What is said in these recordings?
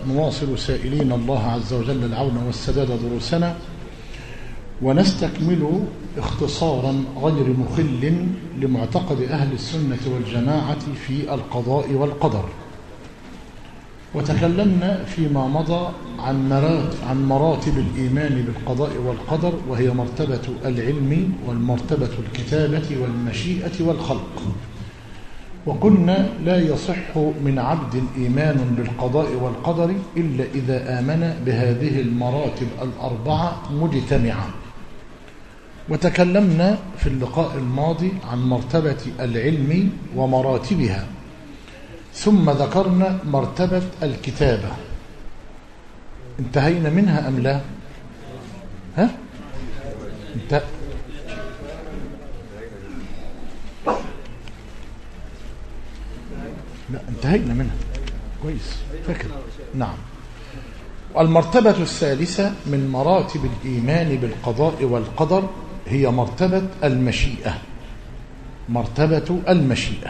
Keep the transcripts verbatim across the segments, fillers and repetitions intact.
نواصل سائلين الله عز وجل العون والسداد دروسنا، ونستكمل اختصارا غير مخل لمعتقد أهل السنة والجماعة في القضاء والقدر. وتكلمنا فيما مضى عن مراتب, عن مراتب الإيمان بالقضاء والقدر، وهي مرتبة العلم والمرتبة الكتابة والمشيئة والخلق. وقلنا لا يصح من عبد إيمان بالقضاء والقدر إلا إذا آمن بهذه المراتب الأربعة مجتمعة. وتكلمنا في اللقاء الماضي عن مرتبة العلم ومراتبها، ثم ذكرنا مرتبة الكتابة. انتهينا منها أم لا؟ ها؟ انت... لا انتهينا منها كويس فكر. نعم. المرتبة الثالثة من مراتب الإيمان بالقضاء والقدر هي مرتبة المشيئة. مرتبة المشيئة،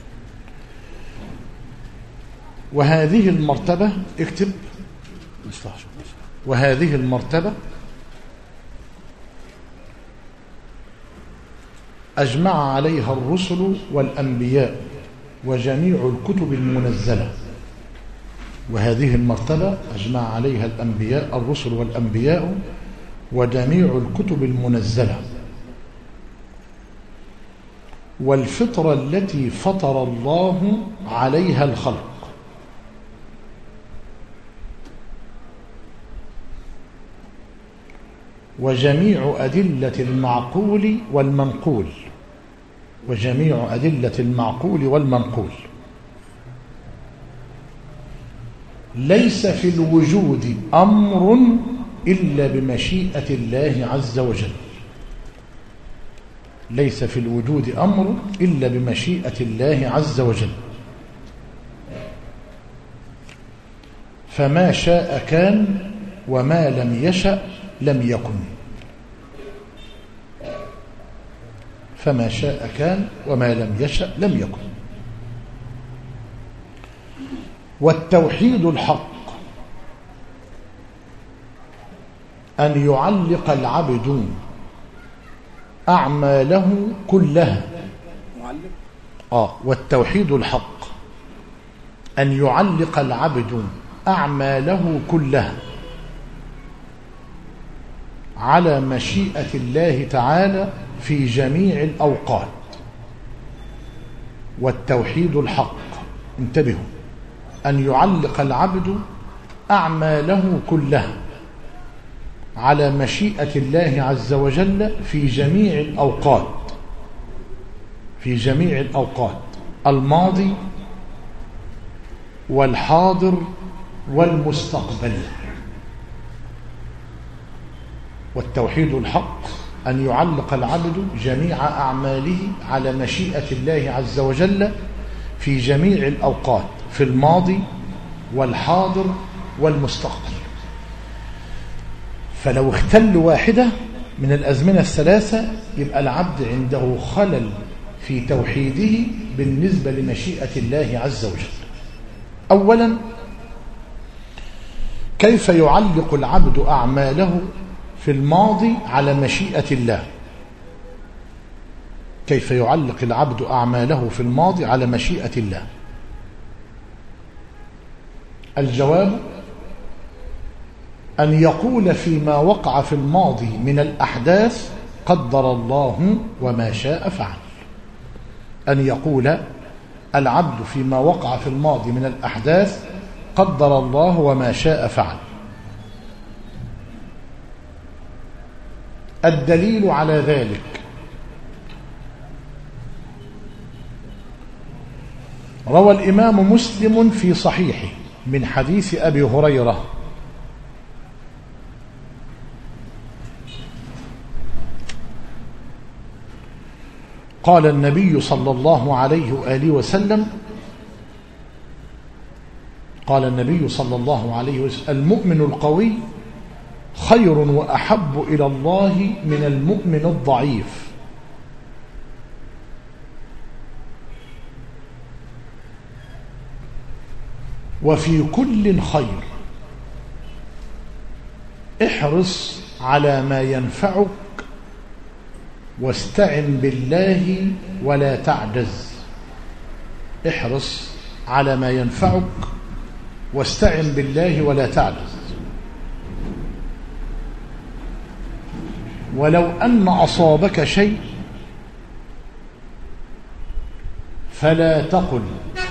وهذه المرتبة اكتب وهذه المرتبة أجمع عليها الرسل والأنبياء وجميع الكتب المنزلة. وهذه المرتبة أجمع عليها الأنبياء الرسل والأنبياء وجميع الكتب المنزلة، والفطرة التي فطر الله عليها الخلق. وجميع أدلة المعقول والمنقول وجميع أدلة المعقول والمنقول ليس في الوجود أمر إلا بمشيئة الله عز وجل. ليس في الوجود أمر إلا بمشيئة الله عز وجل. فما شاء كان، وما لم يشأ لم يكن. فما شاء كان، وما لم يشأ لم يكن. والتوحيد الحق أن يعلق العبد أعماله كلها. آه والتوحيد الحق أن يعلق العبد أعماله كلها على مشيئة الله تعالى في جميع الأوقات. والتوحيد الحق، انتبهوا، أن يعلق العبد أعماله كلها على مشيئة الله عز وجل في جميع الأوقات في جميع الأوقات الماضي والحاضر والمستقبل. والتوحيد الحق أن يعلق العبد جميع أعماله على مشيئة الله عز وجل في جميع الأوقات، في الماضي والحاضر والمستقبل. فلو اختل واحدة من الأزمنة الثلاثة يبقى العبد عنده خلل في توحيده بالنسبة لمشيئة الله عز وجل. أولا، كيف يعلق العبد أعماله في الماضي على مشيئة الله؟ كيف يعلق العبد أعماله في الماضي على مشيئة الله؟ الجواب أن يقول فيما وقع في الماضي من الأحداث قدر الله وما شاء فعل. أن يقول العبد فيما وقع في الماضي من الأحداث قدر الله وما شاء فعل. الدليل على ذلك روى الإمام مسلم في صحيحه من حديث أبي هريرة قال النبي صلى الله عليه وآله وسلم قال النبي صلى الله عليه وسلم: المؤمن القوي خير وأحب إلى الله من المؤمن الضعيف. وفي كل خير احرص على ما ينفعك واستعن بالله ولا تعجز. احرص على ما ينفعك واستعن بالله ولا تعجز. ولو أن أصابك شيء فلا تقل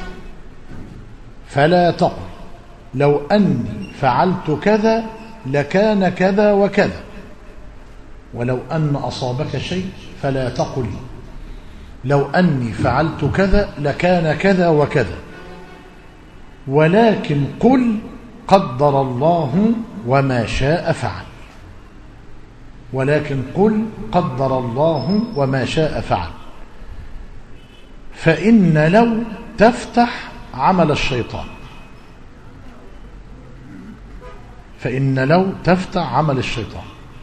فلا تقل لو أني فعلت كذا لكان كذا وكذا. ولو أن أصابك شيء فلا تقل لو أني فعلت كذا لكان كذا وكذا، ولكن قل قدر الله وما شاء فعل. ولكن قل قدر الله وما شاء فعل. فإن لو تفتح عمل الشيطان فإن لو تفتح عمل الشيطان.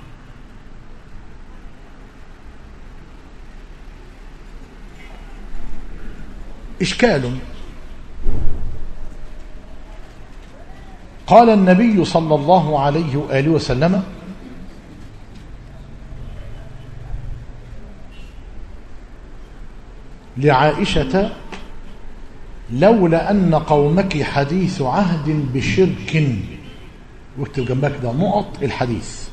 إشكال. قال النبي صلى الله عليه وآله وسلم: لعائشة: لولا أن قومك حديث عهد بشرك. واكتب جنبك ده نقط الحديث.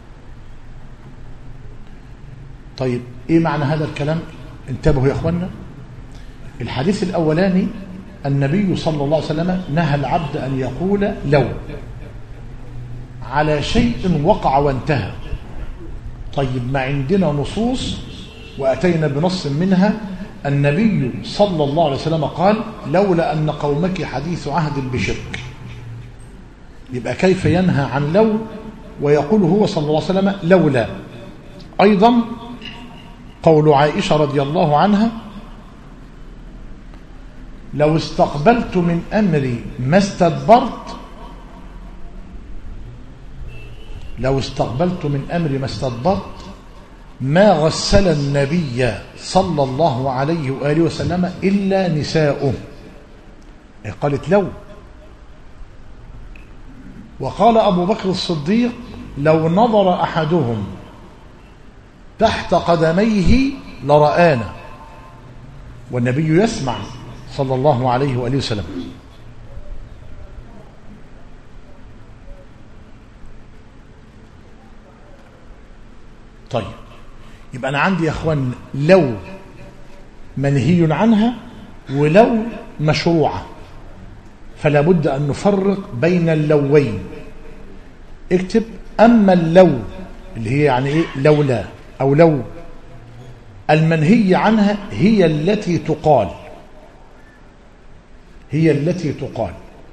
طيب ايه معنى هذا الكلام؟ انتبهوا يا اخوانا. الحديث الاولاني النبي صلى الله عليه وسلم نهى العبد ان يقول لو على شيء وقع وانتهى. طيب ما عندنا نصوص واتينا بنص منها النبي صلى الله عليه وسلم قال: لولا ان قومك حديث عهد بشرك. يبقى كيف ينهى عن لو ويقول هو صلى الله عليه وسلم لولا؟ أيضا قول عائشة رضي الله عنها: لو استقبلت من أمري ما استدبرت لو استقبلت من أمري ما استدبرت ما غسل النبي صلى الله عليه وآله وسلم إلا نساؤه. قالت لو. وقال أبو بكر الصديق: لو نظر أحدهم تحت قدميه لرآنا. والنبي يسمع صلى الله عليه وآله وسلم. طيب يبقى أنا عندي يا أخوان لو منهي عنها ولو مشروعة، فلا بد أن نفرق بين اللوين. اكتب: أما اللو اللي هي يعني إيه لولا أو لو المنهي عنها هي التي تقال هي التي تقال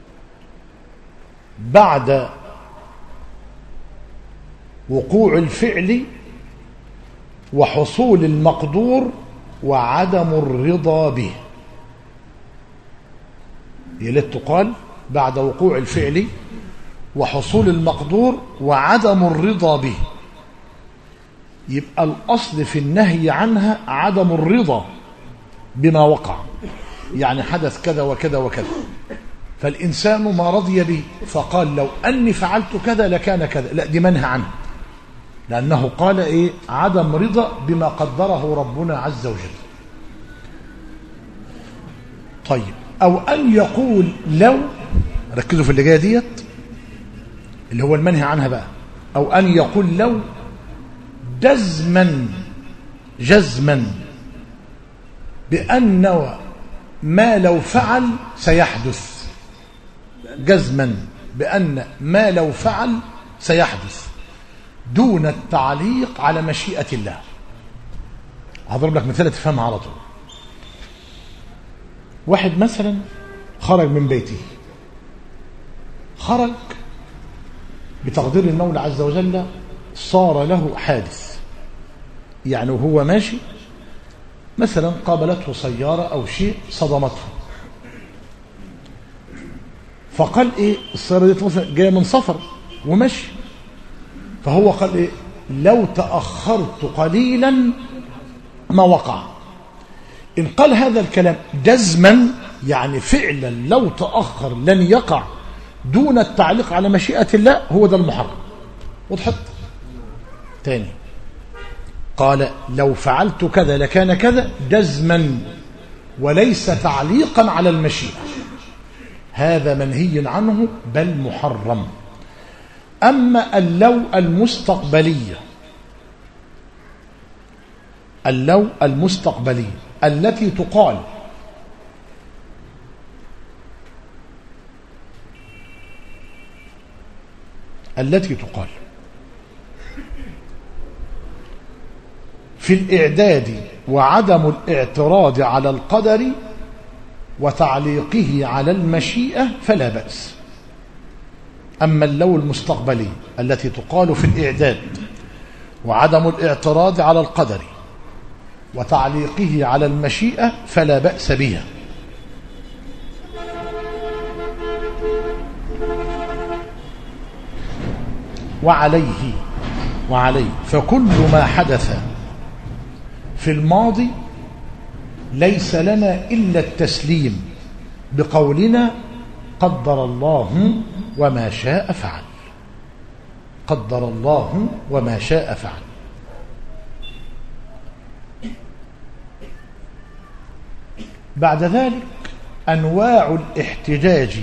بعد وقوع الفعل وحصول المقدور وعدم الرضا به. هي التي تقال بعد وقوع الفعل وحصول المقدور وعدم الرضا به. يبقى الأصل في النهي عنها عدم الرضا بما وقع، يعني حدث كذا وكذا وكذا، فالإنسان ما رضي به فقال لو أني فعلت كذا لكان كذا، لا، دي منهى عنه، لأنه قال إيه؟ عدم رضا بما قدره ربنا عز وجل. طيب، أو أن يقول لو، ركزوا في اللي جايه ديت اللي هو المنهي عنها بقى، أو أن يقول لو جزما جزما بأن ما لو فعل سيحدث، جزما بأن ما لو فعل سيحدث دون التعليق على مشيئة الله. هضرب لك مثال تفهمها على طول. واحد مثلا خرج من بيته، خرج بتقدير المولى عز وجل، صار له حادث، يعني وهو ماشي مثلا قابلته سيارة أو شيء صدمته، فقال إيه؟ السيارة دي مثلا جاية من سفر ومشي، فهو قال إيه؟ لو تأخرت قليلا ما وقع. إن قال هذا الكلام جزما يعني فعلا لو تأخر لن يقع دون التعليق على مشيئة الله، هو ده المحرم. وضحت؟ تاني قال لو فعلت كذا لكان كذا جزما وليس تعليقا على المشيئة، هذا منهي عنه بل محرم. أما اللو المستقبلية اللو المستقبلية التي تقال التي تقال في الإعداد وعدم الاعتراض على القدر وتعليقه على المشيئة فلا بأس. أما اللو المستقبلي التي تقال في الإعداد وعدم الاعتراض على القدر وتعليقه على المشيئة فلا بأس بها. وعليه وعليه فكل ما حدث في الماضي ليس لنا إلا التسليم بقولنا قدر الله وما شاء فعل. قدر الله وما شاء فعل. بعد ذلك أنواع الاحتجاج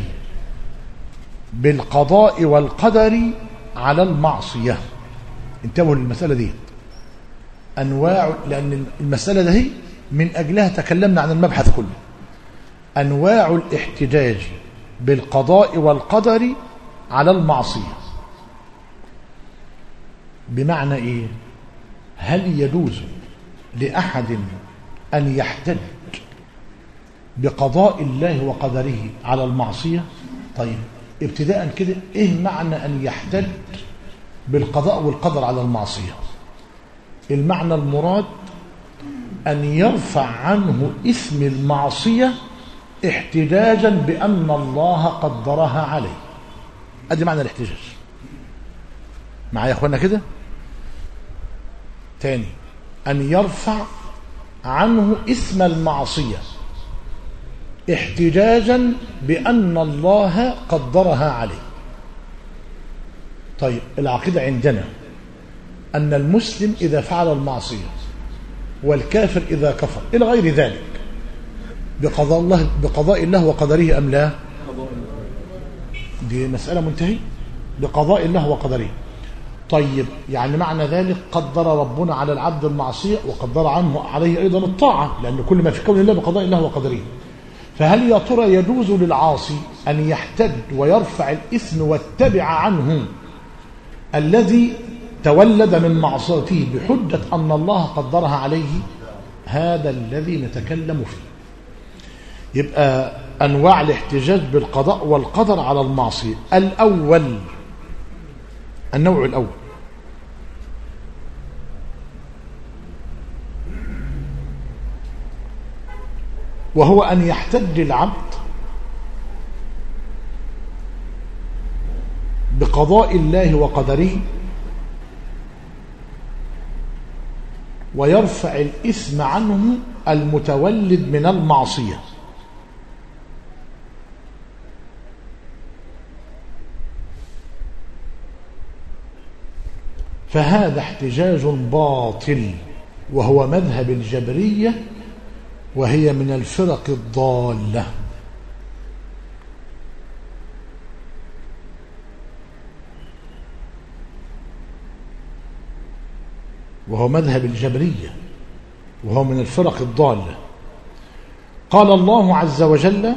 بالقضاء والقدر على المعصية. انتبهوا للمسألة دي، أنواع، لأن المسألة دي من أجلها تكلمنا عن المبحث كله. أنواع الاحتجاج بالقضاء والقدر على المعصية. بمعنى إيه؟ هل يجوز لأحد أن يحتج بقضاء الله وقدره على المعصية؟ طيب ابتداء كده إيه معنى أن يحتج بالقضاء والقدر على المعصية؟ المعنى المراد أن يرفع عنه اسم المعصية احتجاجا بأن الله قدرها عليه. أدي معنى الاحتجاج. معايا يا أخوانا كده؟ تاني، أن يرفع عنه اسم المعصية احتجاجا بأن الله قدرها عليه. طيب العقيدة عندنا أن المسلم إذا فعل المعصية والكافر إذا كفر إلى غير ذلك بقضاء الله بقضاء الله وقدره أم لا؟ دي مسألة منتهية. بقضاء الله وقدره. طيب يعني معنى ذلك قدر ربنا على العبد المعصية وقدر عنه عليه أيضا الطاعة، لأن كل ما في كون الله بقضاء الله وقدره. فهل يا ترى يجوز للعاصي أن يحتج ويرفع الإثم واتبع عنه الذي تولد من معصيته بحجة أن الله قدرها عليه؟ هذا الذي نتكلم فيه. يبقى أنواع الاحتجاج بالقضاء والقدر على المعصية. الأول، النوع الأول وهو أن يحتج العبد بقضاء الله وقدره ويرفع الإثم عنه المتولد من المعصية. فهذا احتجاج باطل وهو مذهب الجبرية، وهي من الفرق الضالة. وهو مذهب الجبرية وهو من الفرق الضالة. قال الله عز وجل: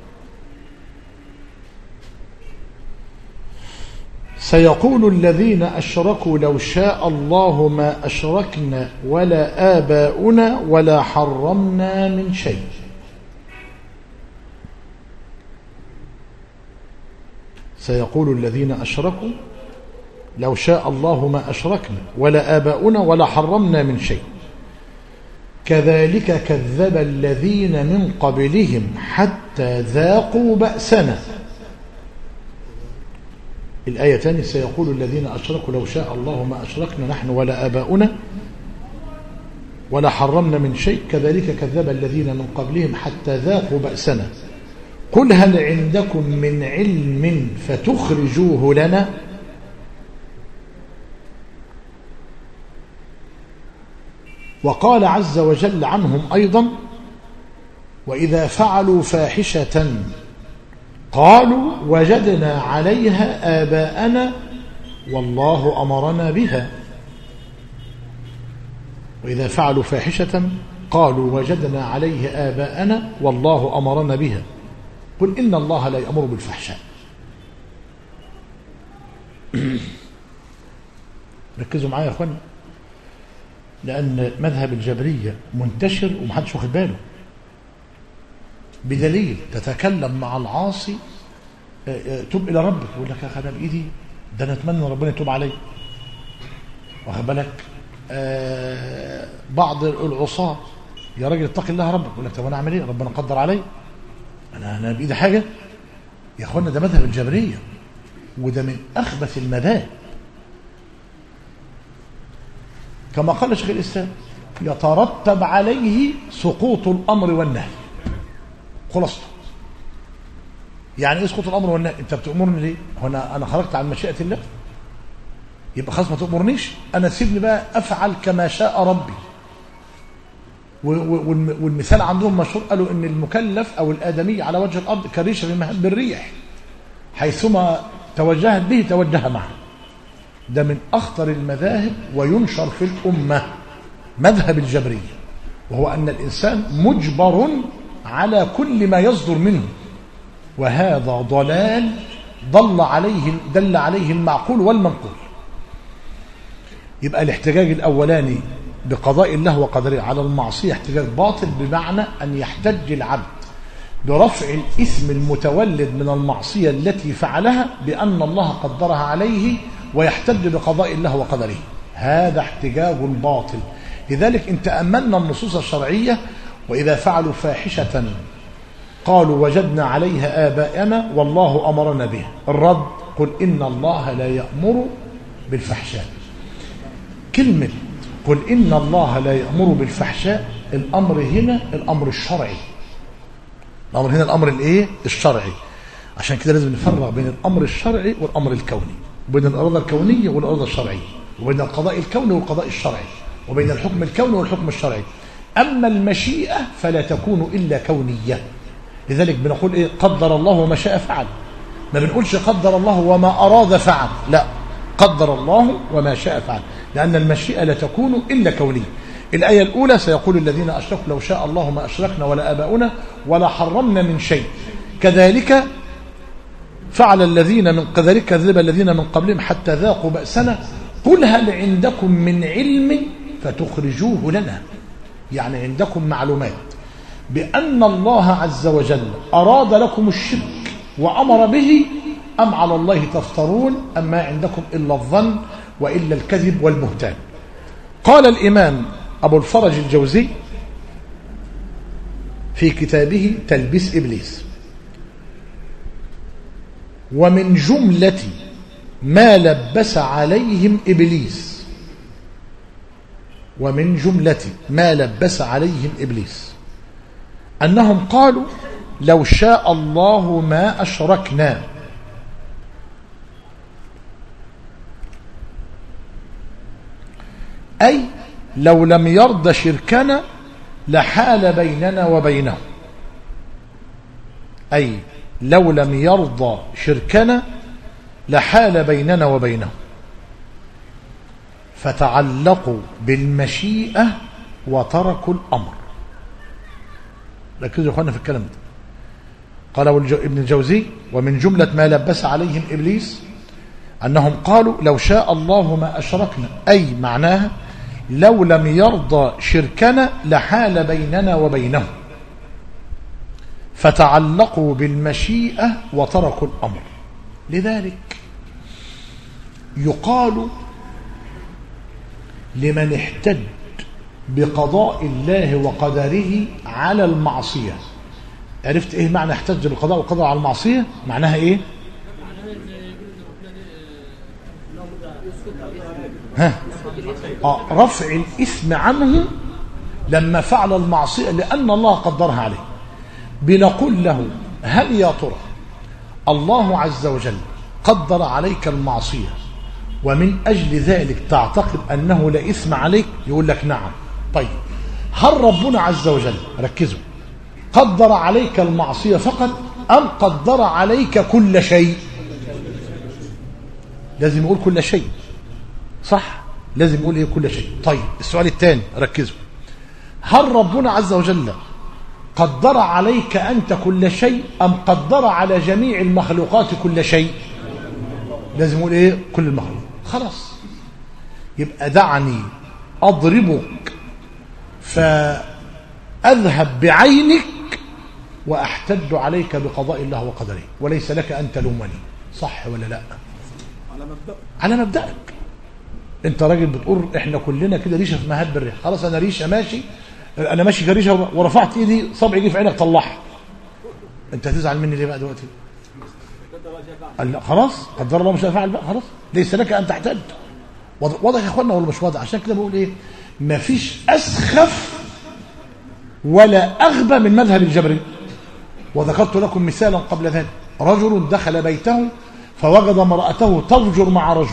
سيقول الذين أشركوا لو شاء الله ما أشركنا ولا آباؤنا ولا حرمنا من شيء. سيقول الذين أشركوا لو شاء الله ما أشركنا ولا آباؤنا ولا حرمنا من شيء كذلك كذب الذين من قبلهم حتى ذاقوا بأسنا. الآية تاني: سيقول الذين أشركوا لو شاء الله ما أشركنا نحن ولا آباؤنا ولا حرمنا من شيء كذلك كذب الذين من قبلهم حتى ذاقوا بأسنا قل هل عندكم من علم فتخرجوه لنا. وقال عز وجل عنهم أيضا وإذا فعلوا فاحشة قالوا وجدنا عليها آباءنا والله أمرنا بها. وإذا فعلوا فاحشة قالوا وجدنا عليه آباءنا والله أمرنا بها قل إن الله لا يأمر بالفحشاء. ركزوا معايا يا أخوانا، لأن مذهب الجبرية منتشر ومحدش واخد باله، بدليل تتكلم مع العاصي توب إلى ربك، يقول لك يا أخي أنا بإيدي ده أنا أتمنى ربنا يتوب علي، واخد بالك؟ آه بعض العصاة يا راجل اتق الله ربك، يقول لك طب أنا أعمل إيه؟ ربنا قدر علي، أنا أنا بإيدي حاجة؟ يا أخوانا ده مذهب الجبرية، وده من أخبث المذاهب. كما قال شيخ الإسلام يترتب عليه سقوط الأمر والنهي. خلاصته يعني ايه سقوط الامر والنهي؟ انت بتامرني ليه؟ هو انا انا خرجت عن مشيئه الله؟ يبقى خلاص ما تامرنيش، انا سيبني بقى افعل كما شاء ربي. والمثال عندهم مشهور، قالوا ان المكلف او الادمي على وجه الارض كريشه في مهب الريح، حيثما توجهت به توجه معه. ده من اخطر المذاهب وينشر في الامه مذهب الجبريه، وهو ان الانسان مجبر على كل ما يصدر منه، وهذا ضلال ضل عليه دل عليه المعقول والمنقول. يبقى الاحتجاج الاولاني بقضاء الله وقدره على المعصيه احتجاج باطل، بمعنى ان يحتج العبد برفع الاثم المتولد من المعصيه التي فعلها بان الله قدرها عليه، ويحتج بقضاء الله وقدره. هذا احتجاج باطل. لذلك ان تاملنا النصوص الشرعيه وإذا فعلوا فاحشة قالوا وجدنا عليها آباءنا والله أمرنا بها، الرد قل إن الله لا يأمر بالفحشاء. كلمة قل إن الله لا يأمر بالفحشاء، الأمر هنا الأمر الشرعي، الأمر هنا الأمر الإيه؟ الشرعي. عشان كده لازم نفرق بين الأمر الشرعي والأمر الكوني، وبين الإرادة الكونية والإرادة الشرعية، وبين القضاء الكوني والقضاء الشرعي، وبين الحكم الكوني والحكم الشرعي. أما المشيئة فلا تكون إلا كونية. لذلك بنقول إيه؟ قدر الله وما شاء فعل. ما بنقولش قدر الله وما أراد فعل، لا، قدر الله وما شاء فعل، لأن المشيئة لا تكون إلا كونية. الآية الأولى سيقول الذين أشركوا لو شاء الله ما أشركنا ولا آباؤنا ولا حرمنا من شيء كذلك فعل الذين من كذلك كذب الذين من قبلهم حتى ذاقوا بأسنا قل هل عندكم من علم فتخرجوه لنا. يعني عندكم معلومات بأن الله عز وجل أراد لكم الشرك وأمر به، أم على الله تفترون، أم ما عندكم إلا الظن وإلا الكذب والبهتان. قال الإمام أبو الفرج الجوزي في كتابه تلبيس إبليس: ومن جملة ما لبس عليهم إبليس ومن جملة ما لبس عليهم إبليس أنهم قالوا لو شاء الله ما أشركنا، أي لو لم يرضى شركنا لحال بيننا وبينه، أي لو لم يرضى شركنا لحال بيننا وبينه، فتعلقوا بالمشيئة وتركوا الأمر. ركزوا يا اخوانا في الكلام ده. قال ابن الجوزي: ومن جملة ما لبس عليهم إبليس أنهم قالوا لو شاء الله ما أشركنا، أي معناها لو لم يرضى شركنا لحال بيننا وبينه، فتعلقوا بالمشيئة وتركوا الأمر. لذلك يقال لمن احتج بقضاء الله وقدره على المعصية. عرفت ايه معنى احتج بالقضاء والقدر على المعصية؟ معناها ايه؟ ها؟ آه رفع الإثم عنه لما فعل المعصية لأن الله قدرها عليه. بنقول له: هل يا ترى الله عز وجل قدر عليك المعصية ومن أجل ذلك تعتقد أنه لا إثم عليك؟ يقول لك: نعم. طيب هل ربنا عز وجل، ركزوا، قدر عليك المعصية فقط أم قدر عليك كل شيء؟ لازم يقول كل شيء، صح؟ لازم يقول ايه كل شيء. طيب السؤال الثاني، ركزوا، هل ربنا عز وجل قدر عليك أنت كل شيء أم قدر على جميع المخلوقات كل شيء؟ لازم يقول ايه كل المخلوق. خلاص، يبقى دعني أضربك فأذهب بعينك وأحتج عليك بقضاء الله وقدره، وليس لك أن تلومني. صح ولا لا؟ على مبدأ على مبدأك. انت راجل بتقول احنا كلنا كده ريشه في مهب الريح. خلاص انا ريشه ماشي، انا ماشي كريشه ورفعت ايدي صبعي يجي في عينك طلعها، انت هتزعل مني ليه بقى دلوقتي؟ قال لا خلاص قدر الله مش هفعل بقى، خلاص ليس لك ان تحتج. واضح يا اخوانا ولا مش واضح؟ عشان كده بقول ايه، مفيش اسخف ولا اغبى من مذهب الجبري. وذكرت لكم مثالا قبل ذلك، رجل دخل بيته فوجد امرأته تضجر مع رجل،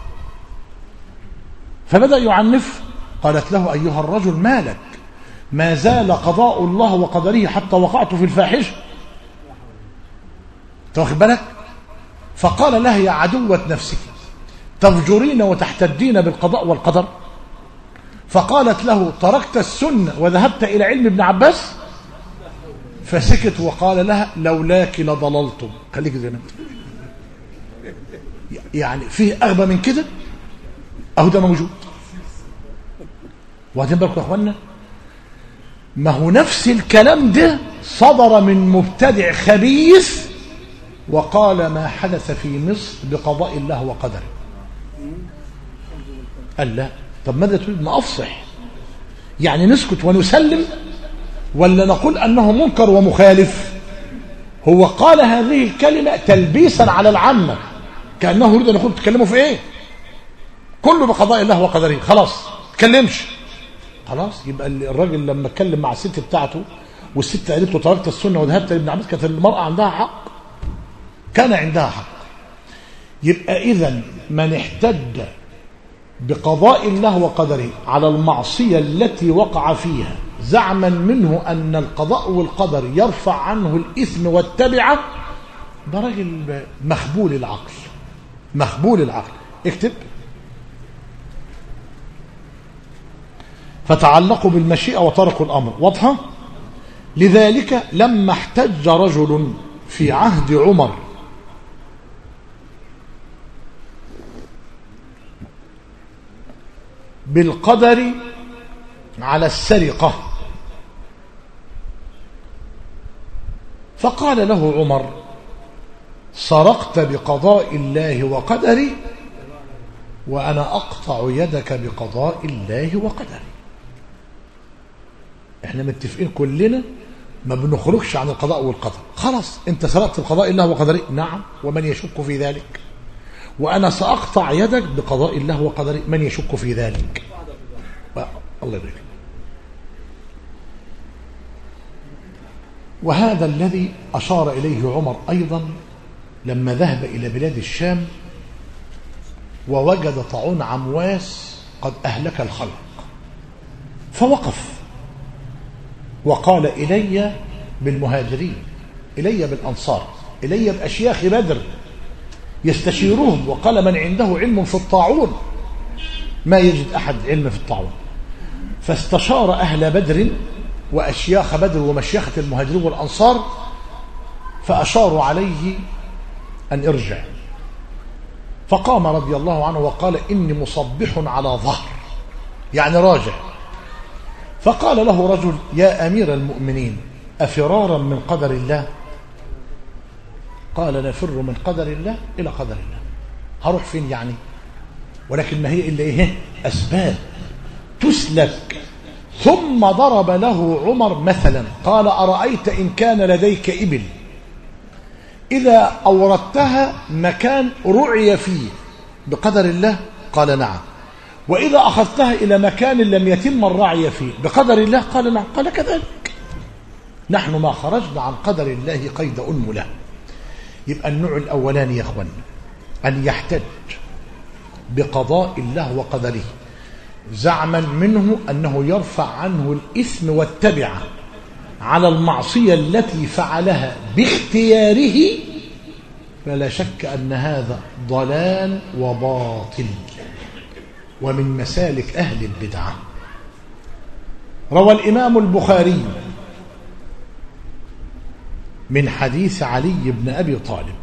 فبدأ يعنف. قالت له أيها الرجل ما لك؟ ما زال قضاء الله وقدره حتى وقعت في الفاحشة. تاخد بالك؟ فقال لها يا عدوة نفسك تفجرين وتحتجين بالقضاء والقدر؟ فقالت له تركت السنة وذهبت إلى علم ابن عباس؟ فسكت وقال لها لولاك لضللتم. خليك زي ما انت. يعني فيه أغبى من كده؟ أهو ده موجود. واخدين بالكم يا اخوانا؟ ما هو نفس الكلام ده صدر من مبتدع خبيث وقال ما حدث في مصر بقضاء الله وقدره. قال لا، طب ماذا تريد؟ ما أفصح يعني نسكت ونسلم ولا نقول أنه منكر ومخالف؟ هو قال هذه الكلمة تلبيسا على العامة، كأنه يريد أن يقول تكلموا في إيه؟ كله بقضاء الله وقدره. خلاص تكلمش. خلاص يبقى الراجل لما اتكلم مع الست بتاعته والست قالت له تركت السنة وذهبت لابن عباس، كانت المرأة عندها حق، كان عندها حق. يبقى إذن من احتج بقضاء الله وقدره على المعصية التي وقع فيها زعما منه أن القضاء والقدر يرفع عنه الإثم والتبعة، ده راجل مخبول العقل، مخبول العقل. اكتب فتعلقوا بالمشيئة وتركوا الأمر. واضحة؟ لذلك لما احتج رجل في عهد عمر بالقدر على السرقة، فقال له عمر سرقت بقضاء الله وقدره وأنا أقطع يدك بقضاء الله وقدره. احنا متفقين كلنا ما بنخرجش عن القضاء والقدر. خلاص انت سرقت بقضاء الله وقدره، نعم، ومن يشك في ذلك. وأنا سأقطع يدك بقضاء الله وقدره، من يشك في ذلك؟ الله يبارك. وهذا الذي أشار إليه عمر أيضا لما ذهب إلى بلاد الشام ووجد طاعون عمواس قد أهلك الخلق، فوقف وقال إلي بالمهاجرين، إلي بالأنصار، إلي بأشياخ بدر يستشيرون. وقال من عنده علم في الطاعون ما يجد أحد علم في الطاعون. فاستشار أهل بدر وأشياخ بدر ومشيخة المهاجرين والأنصار، فأشاروا عليه أن ارجع. فقام رضي الله عنه وقال إني مصبح على ظهر، يعني راجع. فقال له رجل يا أمير المؤمنين أفرارا من قدر الله؟ قال نفر من قدر الله إلى قدر الله. هروح فين يعني؟ ولكن ما هي إلا إيه؟ أسباب تسلك. ثم ضرب له عمر مثلا قال أرأيت إن كان لديك إبل إذا أوردتها مكان رعي فيه بقدر الله؟ قال نعم. وإذا أخذتها إلى مكان لم يتم الرعي فيه بقدر الله؟ قال نعم. قال كذلك نحن ما خرجنا عن قدر الله قيد أنملة. يبقى النوع الأولاني يا أخوان أن يحتج بقضاء الله وقدره زعما منه أنه يرفع عنه الإثم والتبعة على المعصية التي فعلها باختياره، فلا شك أن هذا ضلال وباطل ومن مسالك أهل البدعة. روى الإمام البخاري من حديث علي بن أبي طالب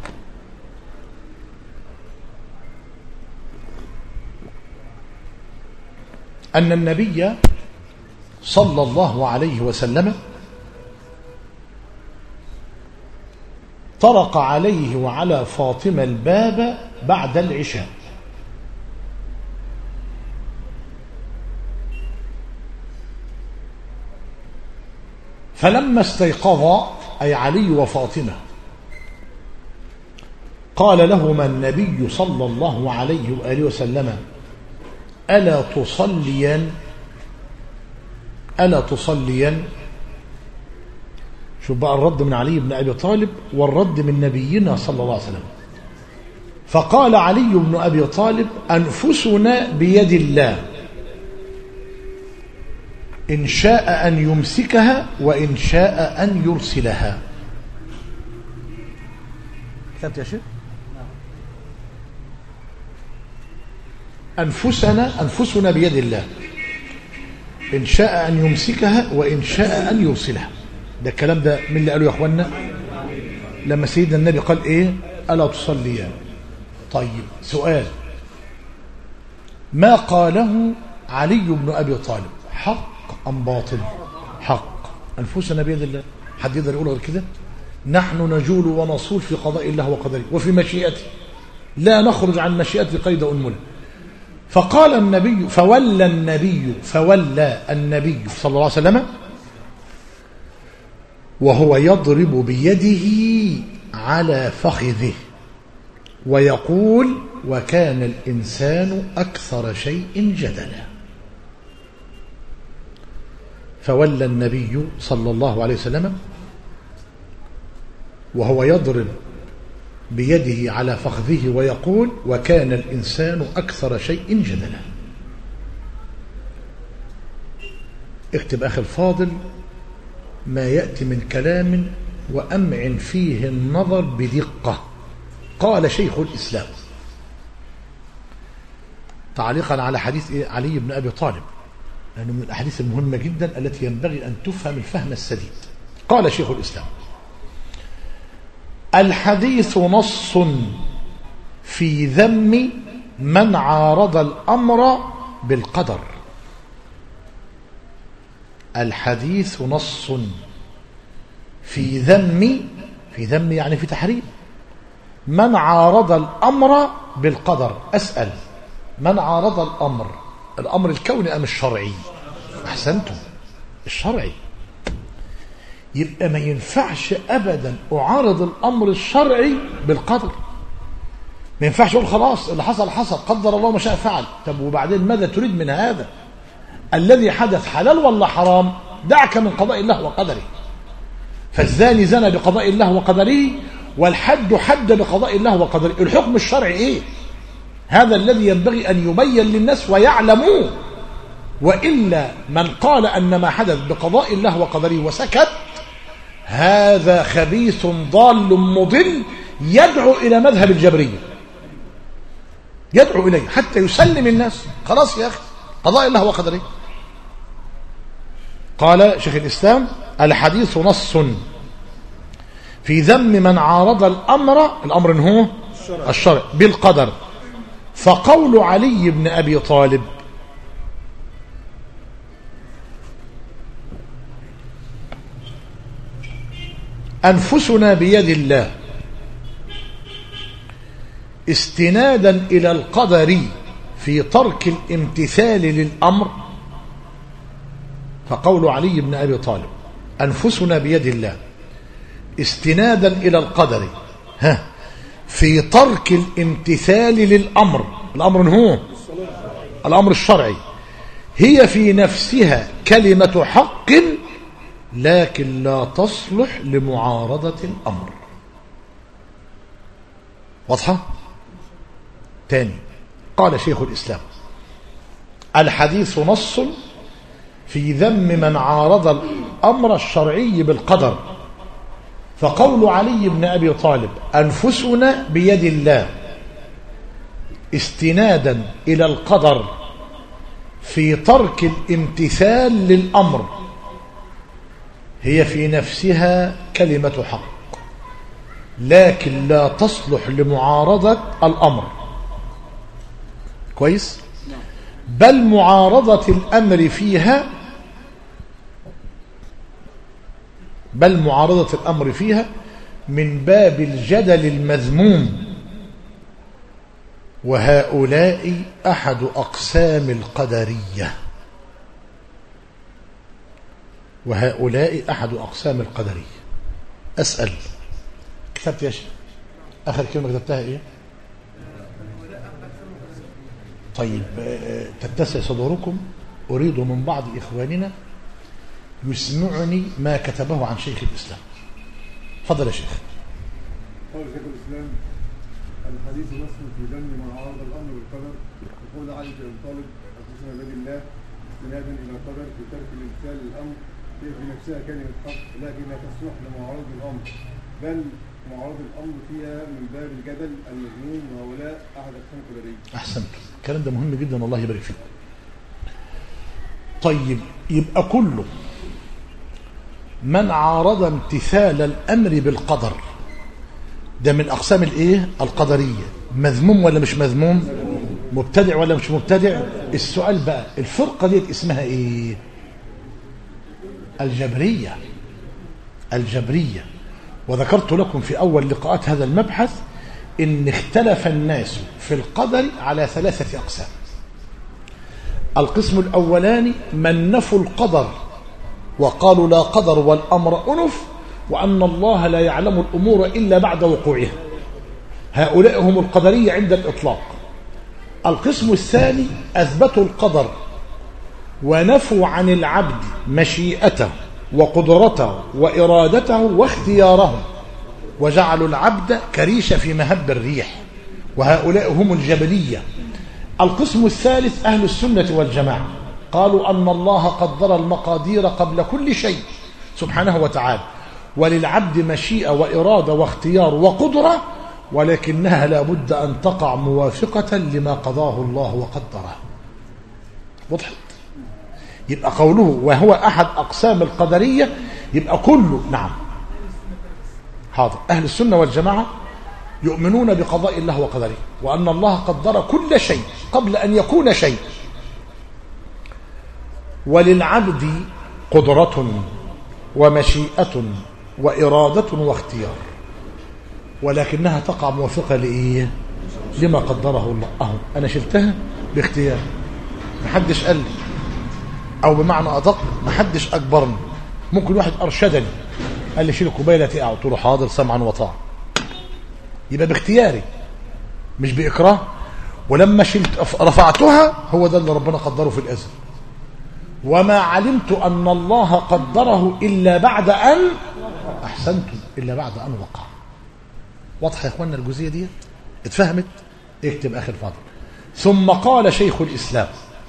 أن النبي صلى الله عليه وسلم طرق عليه وعلى فاطمة الباب بعد العشاء، فلما استيقظا أي علي وفاطمة قال لهما النبي صلى الله عليه وآله وسلم: ألا تصليان ألا تصليان شوف بقى الرد من علي بن أبي طالب والرد من نبينا صلى الله عليه وسلم. فقال علي بن أبي طالب: أنفسنا بيد الله، إن شاء أن يمسكها وإن شاء أن يرسلها. كتبت يا شيخ؟ أنفسنا أنفسنا بيد الله، إن شاء أن يمسكها وإن شاء أن يرسلها. ده الكلام ده من اللي قالوا يا أخوانا لما سيدنا النبي قال إيه؟ ألا تصليان. طيب سؤال، ما قاله علي بن أبي طالب حق أم باطل؟ حق. أنفسنا بيد الله، حد يقدر يقول غير كده؟ نحن نجول ونصول في قضاء الله وقدره وفي مشيئته، لا نخرج عن مشيئته قيد أنملة. فقال النبي فولى النبي فولى النبي صلى الله عليه وسلم وهو يضرب بيده على فخذه ويقول: وكان الإنسان أكثر شيء جدلا. فولى النبي صلى الله عليه وسلم وهو يضرب بيده على فخذه ويقول: وكان الإنسان أكثر شيء جدلا. اكتب أخي الفاضل ما يأتي من كلام وأمعن فيه النظر بدقة. قال شيخ الإسلام تعليقا على حديث علي بن أبي طالب، لأنه من الأحاديث المهمة جدا التي ينبغي أن تفهم الفهم السديد. قال شيخ الإسلام: الحديث نص في ذم من عارض الأمر بالقدر. الحديث نص في ذم في ذم يعني في تحريم من عارض الأمر بالقدر. أسأل: من عارض الأمر؟ الأمر الكوني أم الشرعي؟ أحسنتم، الشرعي. يبقى ما ينفعش أبدا أعارض الأمر الشرعي بالقدر. ما ينفعش أقول خلاص اللي حصل حصل، قدر الله ما شاء فعل. طب وبعدين ماذا تريد من هذا؟ الذي حدث حلال ولا حرام؟ دعك من قضاء الله وقدره. فالزاني زنى بقضاء الله وقدره، والحد حد بقضاء الله وقدره. الحكم الشرعي إيه؟ هذا الذي ينبغي أن يبين للناس ويعلموه. وإلا من قال أن ما حدث بقضاء الله وقدره وسكت، هذا خبيث ضال مضل يدعو إلى مذهب الجبرية، يدعو إليه حتى يسلم الناس. خلاص يا أخي، قضاء الله وقدره. قال شيخ الإسلام: الحديث نص في ذم من عارض الأمر، الأمر هو الشرع، بالقدر. فقول علي بن أبي طالب: أنفسنا بيد الله، استنادا إلى القدر في ترك الامتثال للأمر. فقول علي بن أبي طالب: أنفسنا بيد الله، استنادا إلى القدر ها في ترك الامتثال للأمر. الأمر هو الأمر الشرعي، هي في نفسها كلمة حق لكن لا تصلح لمعارضة الأمر. واضحة؟ تاني، قال شيخ الإسلام: الحديث نص في ذم من عارض الأمر الشرعي بالقدر، فقول علي بن أبي طالب أنفسنا بيد الله استنادا إلى القدر في ترك الامتثال للأمر هي في نفسها كلمة حق، لكن لا تصلح لمعارضة الأمر. كويس؟ بل معارضة الأمر فيها بل معارضة الأمر فيها من باب الجدل المذموم، وهؤلاء أحد أقسام القدرية وهؤلاء أحد أقسام القدرية. أسأل، كتبت يا شيخ آخر كلمة كتبتها إيه؟ طيب تتسع صدوركم، أريد من بعض إخواننا يسمعني ما كتبه عن شيخ الإسلام. فضل يا شيخ. قال شيخ الإسلام: الحديث نص في ذم من عارض الأمر بالقدر، يقول علي بن أبي طالب أنفسنا بيد الله استنادا إلى القدر في ترك الامتثال للأمر هي في نفسها كلمة حق، لكن لا تصلح لمعارض الأمر، بل معارض الأمر فيها من باب الجدل المذموم، وهؤلاء أحد أقسام القدرية. أحسنت، الكلام ده مهم جدا، الله يبارك فيكم. طيب يبقى كله من عارض امتثال الأمر بالقدر ده من أقسام الإيه؟ القدرية. مذموم ولا مش مذموم؟ مبتدع ولا مش مبتدع؟ السؤال بقى الفرقة دي اسمها إيه؟ الجبرية. الجبرية. وذكرت لكم في أول لقاءات هذا المبحث إن اختلف الناس في القدر على ثلاثة أقسام. القسم الأولاني من نفوا القدر وقالوا لا قدر والأمر أنف، وأن الله لا يعلم الأمور إلا بعد وقوعها. هؤلاء هم القدرية عند الإطلاق. القسم الثاني أثبتوا القدر ونفوا عن العبد مشيئته وقدرته وإرادته واختياره، وجعلوا العبد كريش في مهب الريح، وهؤلاء هم الجبلية. القسم الثالث أهل السنة والجماعة، قالوا أن الله قدر المقادير قبل كل شيء سبحانه وتعالى، وللعبد مشيئة وإرادة واختيار وقدرة، ولكنها لا بد أن تقع موافقة لما قضاه الله وقدره. وضحت؟ يبقى قوله وهو أحد أقسام القدرية يبقى كله. نعم حاضر. أهل السنة والجماعة يؤمنون بقضاء الله وقدره، وأن الله قدر كل شيء قبل أن يكون شيء، وللعبد قدرة ومشيئة وإرادة واختيار، ولكنها تقع موافقة لإيه؟ لما قدره الله. أهو أنا شلتها باختيار، محدش قال لي، أو بمعنى أدق محدش أكبرني. ممكن واحد أرشدني قال لي شيل الكوباية لا تقع، قلت له حاضر سمعا وطاعة، يبقى باختياري مش بإكراه. ولما شلت رفعتها هو ده اللي ربنا قدره في الأزل، وما علمت أن الله قدره إلا بعد أن أحسنتم إلا بعد أن وقع. واضح يا إخواننا الجزئية دي؟ اتفهمت؟ اكتب آخر فاضل. ثم قال شيخ الإسلام،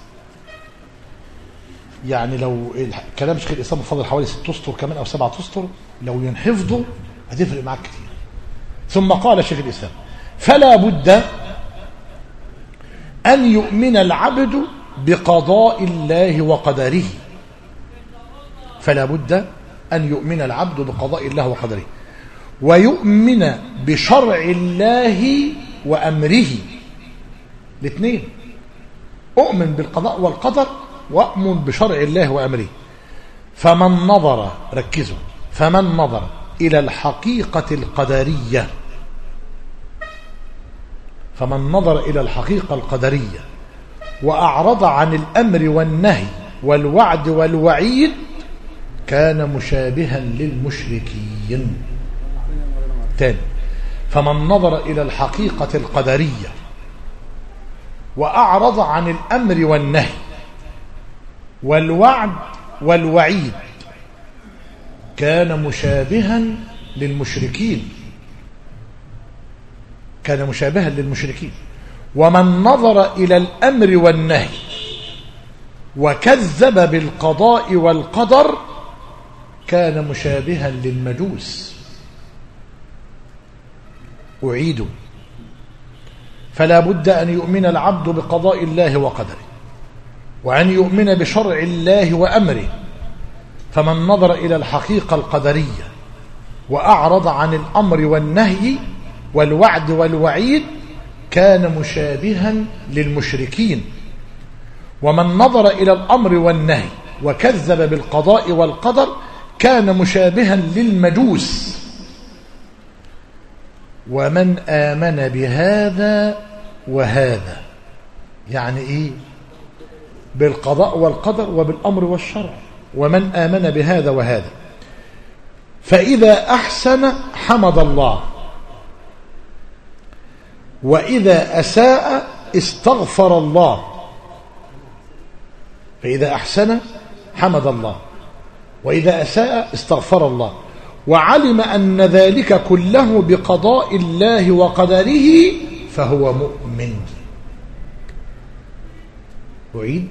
يعني لو كلام شيخ الإسلام فاضل حوالي ست أسطر كمان أو سبعة أسطر، لو ينحفظوا هتفرق معك كتير. ثم قال شيخ الإسلام: فلا بد أن يؤمن العبد بقضاء الله وقدره. فلا بد أن يؤمن العبد بقضاء الله وقدره، ويؤمن بشرع الله وأمره. الاثنين، أؤمن بالقضاء والقدر وأؤمن بشرع الله وأمره. فمن نظر، ركزوا، فمن نظر إلى الحقيقة القدرية فمن نظر إلى الحقيقة القدرية وأعرض عن الأمر والنهي والوعد والوعيد كان مشابها للمشركين. تاني، فمن نظر إلى الحقيقة القدرية وأعرض عن الأمر والنهي والوعد والوعيد كان مشابها للمشركين كان مشابها للمشركين. ومن نظر إلى الأمر والنهي وكذب بالقضاء والقدر كان مشابها للمجوس. أعيد: فلا بد أن يؤمن العبد بقضاء الله وقدره، وأن يؤمن بشرع الله وأمره. فمن نظر إلى الحقيقة القدرية وأعرض عن الأمر والنهي والوعد والوعيد كان مشابها للمشركين. ومن نظر إلى الأمر والنهي وكذب بالقضاء والقدر كان مشابها للمجوس. ومن آمن بهذا وهذا، يعني إيه؟ بالقضاء والقدر وبالأمر والشرع. ومن آمن بهذا وهذا فإذا أحسن حمد الله، وإذا أساء استغفر الله. فإذا أحسن حمد الله، وإذا أساء استغفر الله، وعلم أن ذلك كله بقضاء الله وقدره فهو مؤمن. أعيد: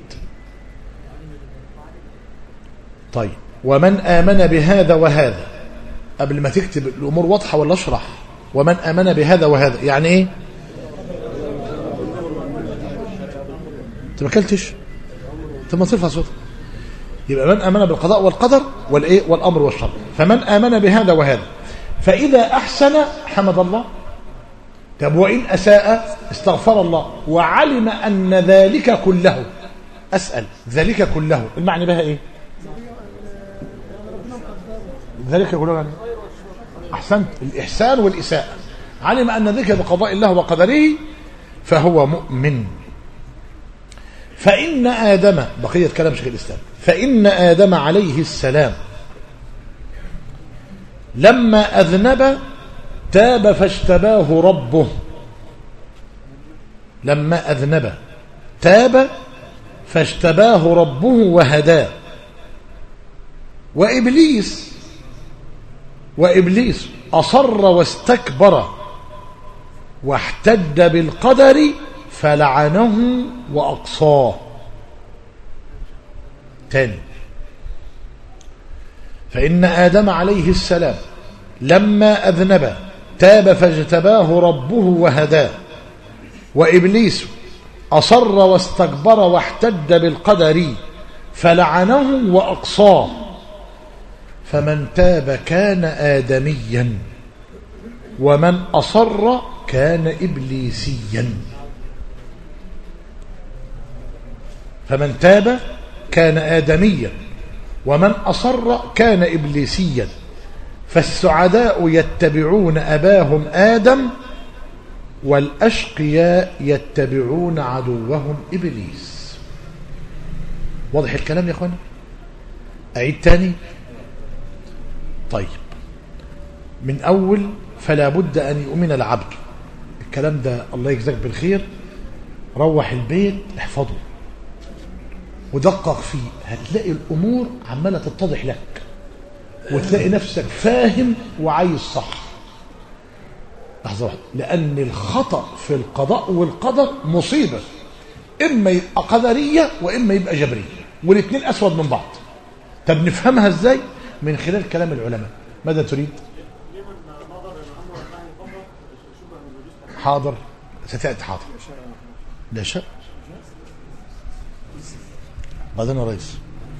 طيب، ومن آمن بهذا وهذا. قبل ما تكتب الأمور واضحة ولا أشرح؟ ومن آمن بهذا وهذا يعني إيه؟ أنت ما أكلتش؟ أنت ما ترفع صوتك. يبقى من آمن بالقضاء والقدر والإيه؟ والأمر والشرع. فمن آمن بهذا وهذا فإذا أحسن حمد الله. طب وإن أساء استغفر الله، وعلم أن ذلك كله. أسأل: ذلك كله المعنى بها إيه؟ ذلك كله يعني أحسنت، الإحسان والإساءة. علم أن ذلك بقضاء الله وقدره فهو مؤمن. فإن آدم، بقية كلام شيخ الإسلام، فإن آدم عليه السلام لما أذنب تاب فاجتباه ربه. لما أذنب تاب فاجتباه ربه وهداه. وإبليس وإبليس أصر واستكبر واحتج بالقدر فلعنه وأقصاه. تاني: فإن آدم عليه السلام لما أذنب تاب فاجتباه ربه وهداه. وإبليس أصر واستكبر واحتج بالقدر فلعنه وأقصاه. فمن تاب كان آدميا، ومن أصر كان إبليسيا. فمن تاب كان آدميا، ومن أصر كان إبليسيا. فالسعداء يتبعون أباهم آدم، والأشقياء يتبعون عدوهم إبليس. واضح الكلام يا أخوانا؟ أعيد تاني؟ طيب، من أول: فلا بد أن يؤمن العبد. الكلام ده الله يجزاك بالخير، روح البيت احفظه ودقق فيه، هتلاقي الأمور عمالة تتضح لك، وتلاقي نفسك فاهم وعايز صح. لحظة واحدة، لأن الخطأ في القضاء والقدر مصيبة، إما يبقى قدرية وإما يبقى جبرية، والاثنين أسود من بعض. طب نفهمها إزاي؟ من خلال كلام العلماء. ماذا تريد؟ حاضر، ستأتي. حاضر، لا شك. بعدين يا ريس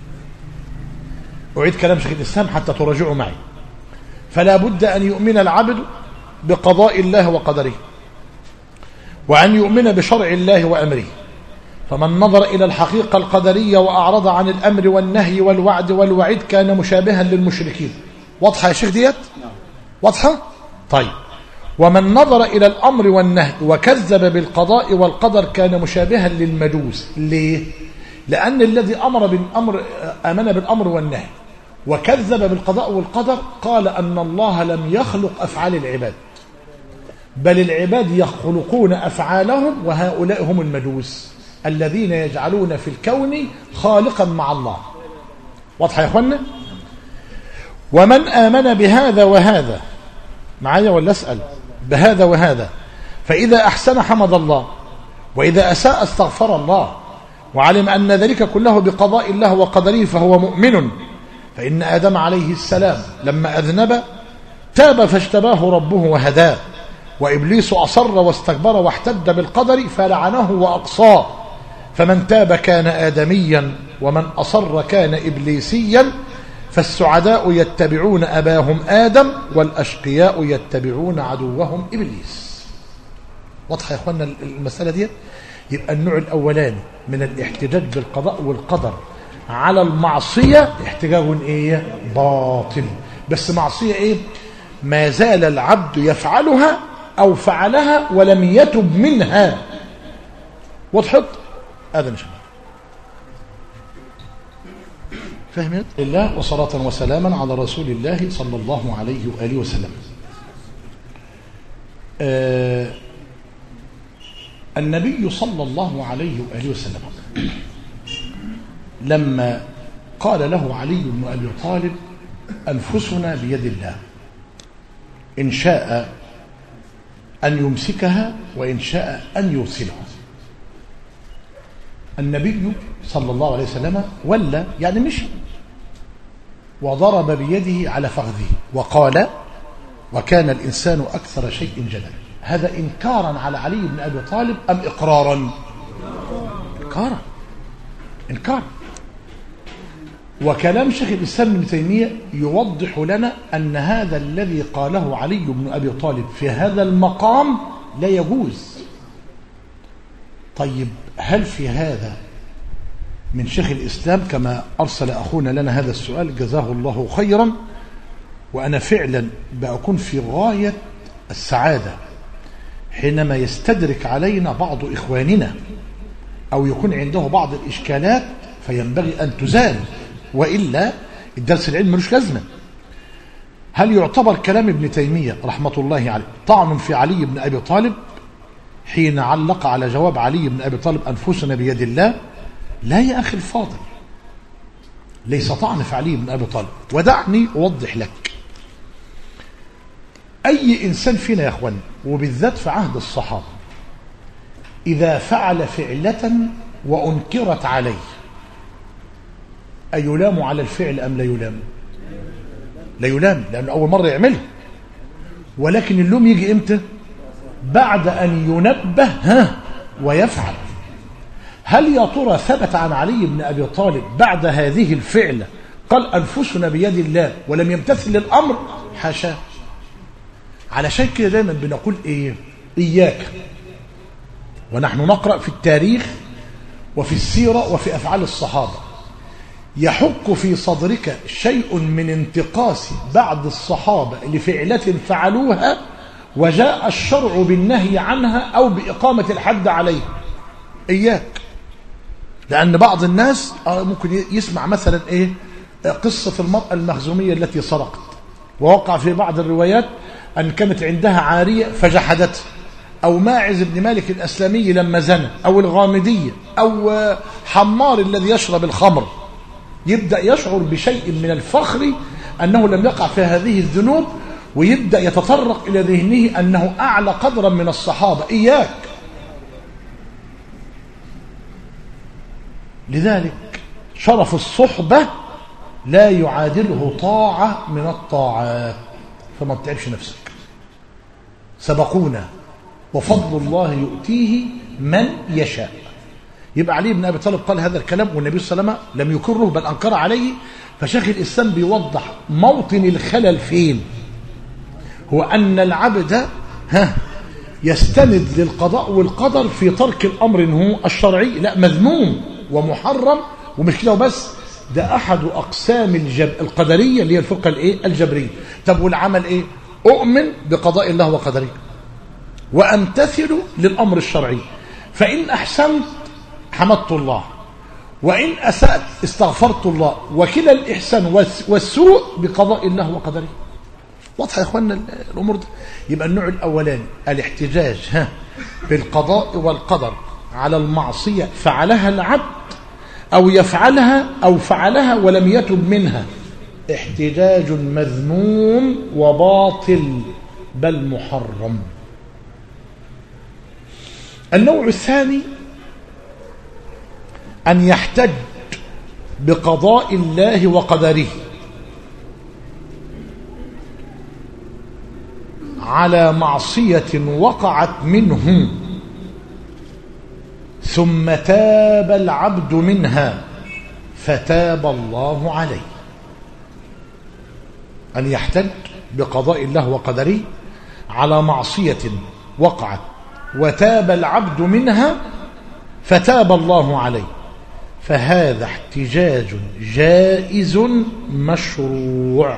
أعيد كلام شيخ الإسلام حتى تراجعوا معي. فلا بد أن يؤمن العبد بقضاء الله وقدره، وأن يؤمن بشرع الله وأمره. فمن نظر إلى الحقيقة القدرية وأعرض عن الأمر والنهي والوعد والوعيد كان مشابها للمشركين. واضحة يا شيخ ديت؟ واضحة؟ طيب. ومن نظر إلى الأمر والنهي وكذب بالقضاء والقدر كان مشابها للمجوس. ليه؟ لأن الذي أمر بالأمر آمن بالأمر والنهي وكذب بالقضاء والقدر قال أن الله لم يخلق أفعال العباد، بل العباد يخلقون أفعالهم، وهؤلاء هم المجوس الذين يجعلون في الكون خالقا مع الله. واضحة يا أخوانا؟ ومن آمن بهذا وهذا، معايا ولا أسأل؟ بهذا وهذا فإذا أحسن حمد الله، وإذا أساء استغفر الله، وعلم أن ذلك كله بقضاء الله وقدره فهو مؤمن. فإن آدم عليه السلام لما أذنب تاب فاجتباه ربه وهداه، وإبليس أصر واستكبر واحتد بالقدر فلعنه وأقصاه. فمن تاب كان آدميا ومن أصر كان إبليسيا. فالسعداء يتبعون أباهم آدم والأشقياء يتبعون عدوهم إبليس. واضحة يا أخوانا المسألة دي؟ يبقى النوع الأولاني من الاحتجاج بالقضاء والقدر على المعصية احتجاج ايه؟ باطل. بس معصية ايه؟ ما زال العبد يفعلها او فعلها ولم يتب منها. وضحت؟ هذا نشاء. فهمت؟ الله وصلاة وسلاما على رسول الله صلى الله عليه وآله وسلم. آه النبي صلى الله عليه وآله وسلم لما قال له علي بن أبي طالب أنفسنا بيد الله، إن شاء أن يمسكها وإن شاء أن يرسلها. النبي صلى الله عليه وسلم ولى يعني مشي وضرب بيده على فخذه وقال وكان الإنسان أكثر شيء جدلا. هذا إنكارا على علي بن أبي طالب أم إقرارا؟ إنكارا إنكار. وكلام شيخ الإسلام ابن تيمية يوضح لنا أن هذا الذي قاله علي بن أبي طالب في هذا المقام لا يجوز. طيب هل في هذا من شيخ الإسلام كما أرسل أخونا لنا هذا السؤال جزاه الله خيرا، وأنا فعلا بأكون في غاية السعادة حينما يستدرك علينا بعض إخواننا أو يكون عنده بعض الإشكالات فينبغي أن تزال، وإلا الدرس العلم ملوش لازمة. هل يعتبر كلام ابن تيمية رحمة الله عليه طعن في علي بن أبي طالب حين علق على جواب علي بن أبي طالب أنفسنا بيد الله؟ لا يا أخي الفاضل، ليس طعن في علي بن أبي طالب. ودعني أوضح لك، أي إنسان فينا يا أخوان وبالذات في عهد الصحابة إذا فعل فعلة وأنكرت عليه أيلام على الفعل أم لا يلام؟ لا يلام، لأنه أول مرة يعملها. ولكن اللوم يجي إمتى؟ بعد أن ينبه ها ويفعل. هل يا ترى ثبت عن علي بن أبي طالب بعد هذه الفعلة قال أنفسنا بيد الله ولم يمتثل للأمر؟ حاشا. علشان كده دايما بنقول إيه؟ إياك ونحن نقرأ في التاريخ وفي السيرة وفي أفعال الصحابة يحك في صدرك شيء من انتقاص بعض الصحابة لفعلة فعلوها وجاء الشرع بالنهي عنها أو بإقامة الحد عليه. إياك، لأن بعض الناس ممكن يسمع مثلا إيه قصة المرأة المخزومية التي سرقت، ووقع في بعض الروايات أن كانت عندها عارية فجحدته، أو ماعز بن مالك الأسلمي لما زنى، أو الغامدية، أو حمار الذي يشرب الخمر، يبدأ يشعر بشيء من الفخر أنه لم يقع في هذه الذنوب، ويبدأ يتطرق إلى ذهنه أنه أعلى قدرا من الصحابة. إياك. لذلك شرف الصحبة لا يعادله طاعة من الطاعات، فما تتعبش نفسك. سبقونا وفضل الله يؤتيه من يشاء. يبقى علي بن أبي طالب قال هذا الكلام والنبي صلى الله عليه وسلم لم يكره بل أنكر عليه. فشيخ الإسلام بيوضح موطن الخلل فين، هو أن العبد ها يستند للقضاء والقدر في ترك الأمر هو الشرعي لا مذموم ومحرم. ومش كده وبس، ده أحد أقسام الجب... القدرية اللي هي الفرقة الإيه؟ الجبرية. طب والعمل إيه؟ أؤمن بقضاء الله وقدره وأمتثل للأمر الشرعي، فإن أحسنت حمدت الله وإن أسأت استغفرت الله، وكلا الإحسان والسوء بقضاء الله وقدره. واضح يا إخواننا الأمور دي؟ يبقى النوع الأولاني الاحتجاج ها بالقضاء والقدر على المعصية فعلها العبد أو يفعلها أو فعلها ولم يتب منها، احتجاج مذموم وباطل بل محرم. النوع الثاني أن يحتج بقضاء الله وقدره على معصية وقعت منه ثم تاب العبد منها فتاب الله عليه. أن يحتج بقضاء الله وقدره على معصية وقعت وتاب العبد منها فتاب الله عليه، فهذا احتجاج جائز مشروع.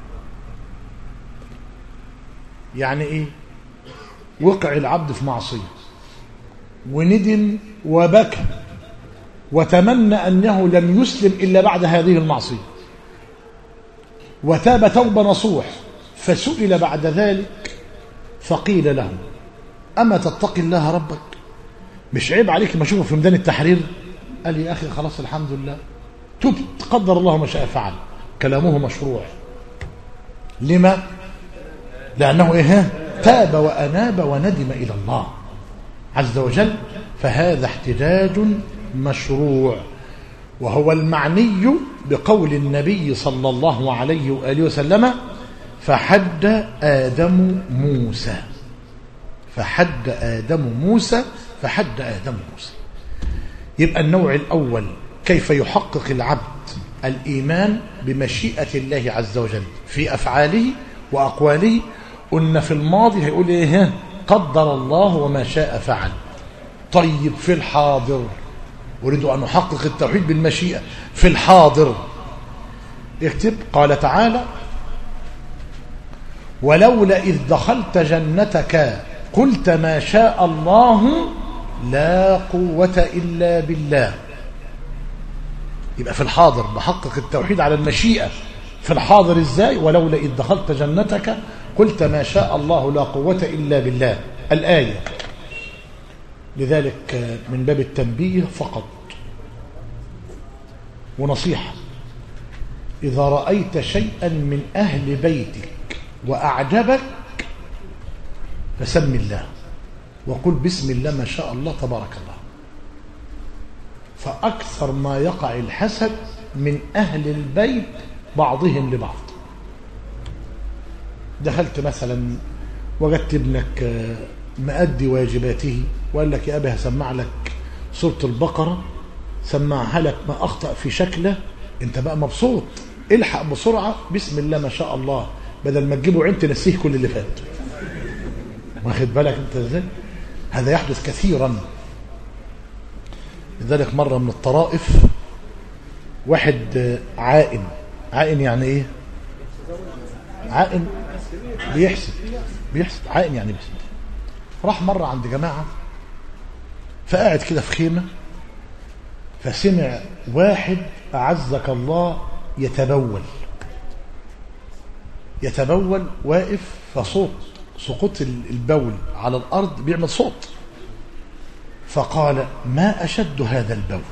يعني ايه؟ وقع العبد في معصية وندم وبكى وتمنى أنه لم يسلم إلا بعد هذه المعصية، وتاب توبة نصوح، فسئل بعد ذلك فقيل له أما تتقي الله ربك؟ مش عيب عليك ما اشوفه في ميدان التحرير؟ قال يا أخي خلاص الحمد لله تبت، قدر الله ما شاء فعل. كلامه مشروع. لما؟ لأنه إيه؟ تاب وأناب وندم إلى الله عز وجل، فهذا احتجاج مشروع، وهو المعني بقول النبي صلى الله عليه وآله وسلم فحد آدم موسى. فحد آدم موسى فحد آدم موسى. يبقى النوع الأول كيف يحقق العبد الإيمان بمشيئة الله عز وجل في أفعاله وأقواله. قلنا في الماضي هيقول إيه؟ قدر الله وما شاء فعل. طيب في الحاضر أريد أن أحقق التوحيد بالمشيئة. في الحاضر اكتب قال تعالى ولولا إذ دخلت جنتك قلت ما شاء الله لا قوة إلا بالله. يبقى في الحاضر بحقق التوحيد على المشيئة. في الحاضر إزاي؟ ولولا إذ دخلت جنتك قلت ما شاء الله لا قوة إلا بالله الآية. لذلك من باب التنبيه فقط ونصيحة، إذا رأيت شيئا من أهل بيتك وأعجبك فسم الله وقل بسم الله ما شاء الله تبارك الله. فأكثر ما يقع الحسد من أهل البيت بعضهم لبعض. دخلت مثلا وجدت ابنك مؤدي واجباته وقال لك يا أبي هسمع لك سورة البقرة، سمعها لك ما أخطأ في شكله، انت بقى مبسوط، الحق بسرعة بسم الله ما شاء الله، بدل ما تجيبه عين تنسيه كل اللي فات. واخد بالك انت ازاي؟ هذا يحدث كثيرا. لذلك مرة من الطرائف واحد عائن. عائن يعني ايه؟ عائن بيحسد. بيحسد عائن يعني بيحسد. راح مرة عند جماعة فقاعد كده في خيمة، فسمع واحد أعزك الله يتبول يتبول واقف، فصوت سقوط البول على الأرض بيعمل صوت، فقال ما أشد هذا البول.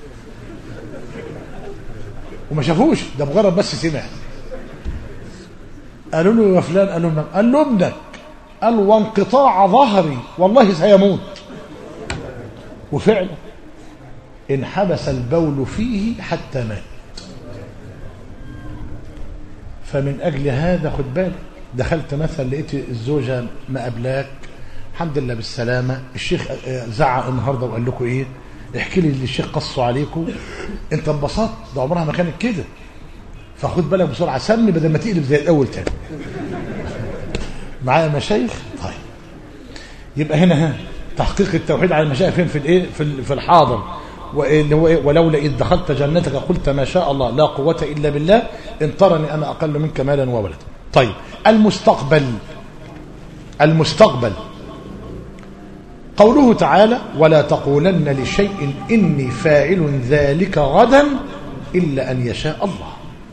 وما شافوش ده، مجرد بس سمع. قالوا له يا فلان، قالوا له قال له ابنك، قال وانقطاع ظهري والله سيموت. وفعلا انحبس البول فيه حتى مات. فمن أجل هذا خد بالك، دخلت مثلا لقيت الزوجة مقابلاك الحمد لله بالسلامة، الشيخ زعق النهارده وقال لكم ايه، احكي لي اللي الشيخ قصوا عليكم، انت انبسطت، ده عمرها ما كانت كده. فخد بالك بسرعة، سمي بدل ما تقلب زي الأول تاني. معايا مشايخ؟ طيب يبقى هنا ها تحقيق التوحيد على المشايخ فين؟ في الايه؟ في الحاضر. ولولا إذ دخلت جنتك قلت ما شاء الله لا قوة إلا بالله إن ترني أنا أقل منك مالا وولدا. طيب المستقبل. المستقبل قوله تعالى ولا تقولن لشيء إني فاعل ذلك غدا إلا أن يشاء الله.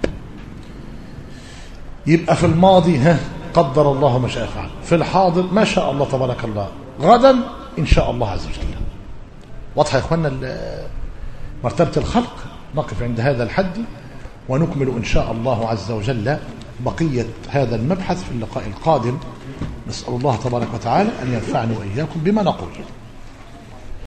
يبقى في الماضي ها قدر الله ما شاء فعل، في الحاضر ما شاء الله تبارك الله، غدا إن شاء الله عز وجل. واضح يا إخوانا مرتبة الخلق؟ نقف عند هذا الحد ونكمل إن شاء الله عز وجل بقية هذا المبحث في اللقاء القادم. نسأل الله تبارك وتعالى أن ينفعني وإياكم بما نقول.